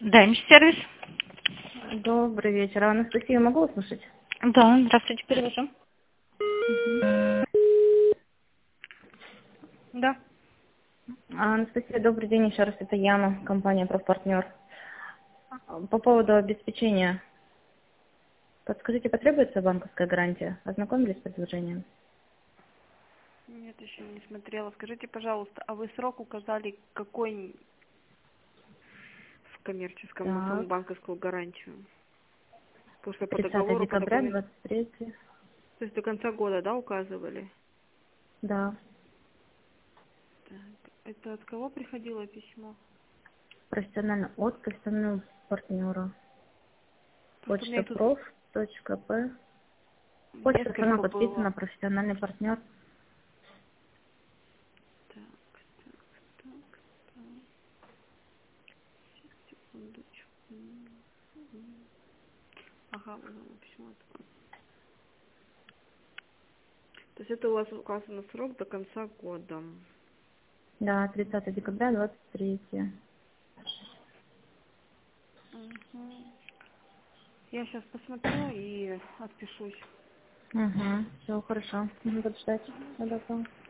Дайм-сервис. Добрый вечер. Анастасия, могу услышать? Да, здравствуйте, перевожу. Да. Анастасия, добрый день еще раз. Это Яна, компания «Профпартнер». По поводу обеспечения. Подскажите, потребуется банковская гарантия? Ознакомились с предложением? Нет, еще не смотрела. Скажите, пожалуйста, а вы срок указали какой в коммерческом на саму Так, банковскую гарантию? Потому что по 30 договору, по декабря, документу, 23. то есть до конца года, да, указывали? Да. Так, это от кого приходило письмо? Профессионально от профессионального партнера. Просто у меня Почта их тут проф.п. Почта сама несколько подписана, было. профессиональный партнер. Так, так, так, секундочку. Ага, вот оно, письмо. То есть это у вас указан срок до конца года. Да, 30 декабря, 23. Мгм. Я сейчас посмотрю и отпишусь. Угу, все хорошо. Буду ждать. Мгм. Добро.